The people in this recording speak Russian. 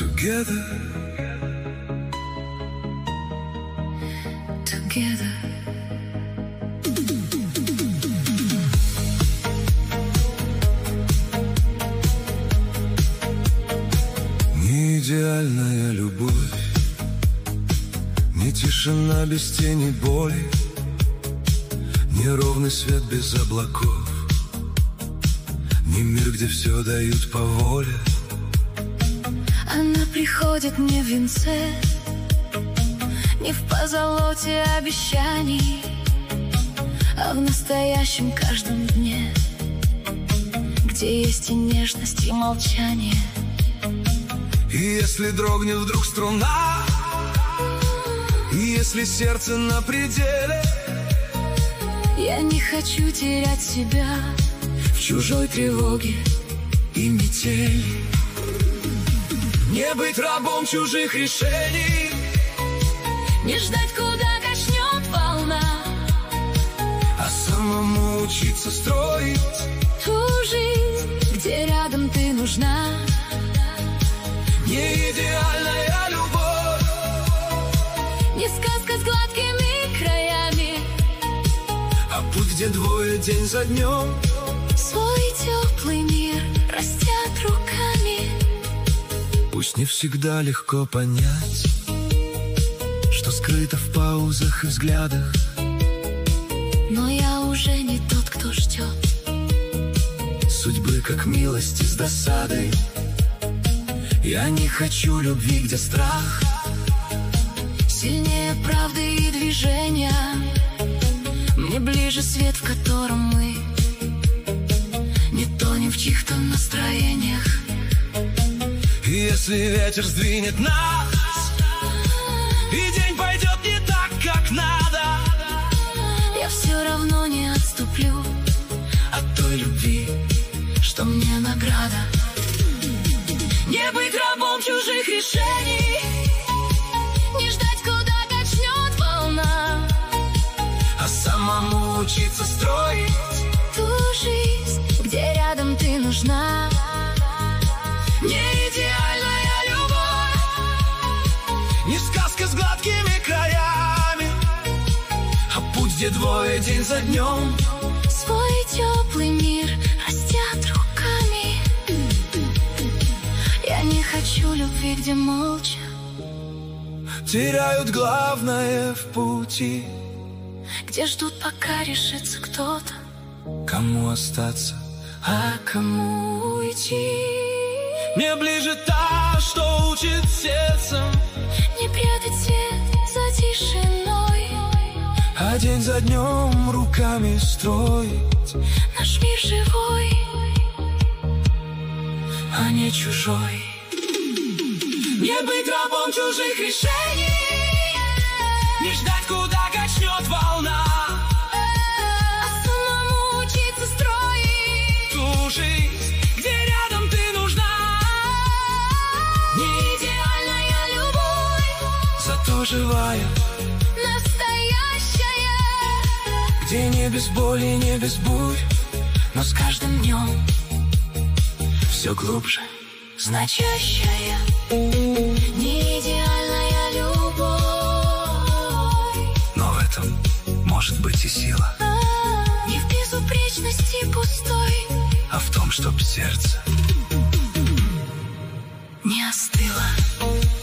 Together. Together. Не идеальная любовь, не тишина без тени боли, не ровный свет без облаков, не мир, где все дают по воле. Она приходит не в венце, не в позолоте обещаний, а в настоящем каждом дне, где есть и нежность, и молчание. И если дрогнет вдруг струна, и если сердце на пределе, я не хочу терять себя в чужой тревоге и метели. Не быть рабом чужих решений, не ждать, куда качнет волна, а самому учиться строить ту жизнь, где рядом ты нужна. Не идеальная любовь, не сказка с гладкими краями, а путь, где двое день за днем свой теплый мир растят руками. Пусть не всегда легко понять, что скрыто в паузах и взглядах, но я уже не тот, кто ждет судьбы, как милости с досадой. Я не хочу любви, где страх сильнее правды и движения. Мне ближе свет, в котором мы не тонем в чьих-то настроениях. И если ветер сдвинет нас, и день пойдет не так, как надо, я все равно не отступлю от той любви, что мне награда. Не быть рабом чужих решений, не ждать, куда качнет волна, а самому учиться строить ту жизнь, где рядом ты нужна. Не идеальная любовь, не сказка с гладкими краями, а путь, где двое день за днем свой теплый мир растят руками. Я не хочу любви, где молча теряют главное в пути, где ждут, пока решится кто-то, кому остаться, а кому уйти. Мне ближе та, что учит сердцем Не прятать свет за тишиной, а день за днем руками строить наш мир живой, а не чужой. Не быть рабом чужих решений, не ждать, куда качнет волна, а самому учиться строить ту жизнь, где рядом ты нужна. Не идеальная любовь, зато живая, настоящая, где не без боли, не без бурь, но с каждым днем все глубже, значащая. Не идеальная любовь, но в этом может быть и сила, не в безупречности пустой, а в том, чтоб сердце не остыло.